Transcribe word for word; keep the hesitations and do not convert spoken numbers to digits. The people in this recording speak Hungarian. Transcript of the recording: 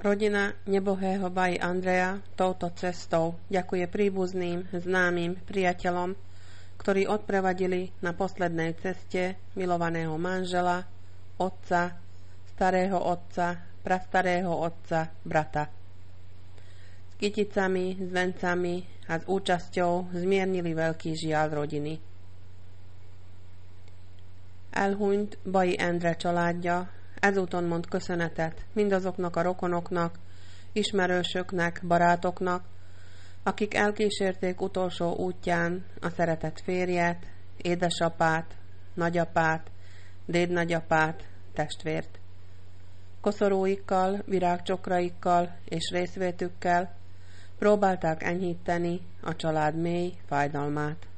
Rodina nebohého Bai Andreja touto cestou ďakuje príbuzným, známym, priateľom, ktorí odprevadili na poslednej ceste milovaného manžela, otca, starého otca, prastarého otca, brata. S kyticami, s vencami a s účasťou zmiernili veľký žiaľ rodiny. Elhunyt Bai Endre családja ezúton mond köszönetet mindazoknak a rokonoknak, ismerősöknek, barátoknak, akik elkísérték utolsó útján a szeretett férjet, édesapát, nagyapát, dédnagyapát, testvért. Koszorúikkal, virágcsokraikkal és részvétükkel próbálták enyhíteni a család mély fájdalmát.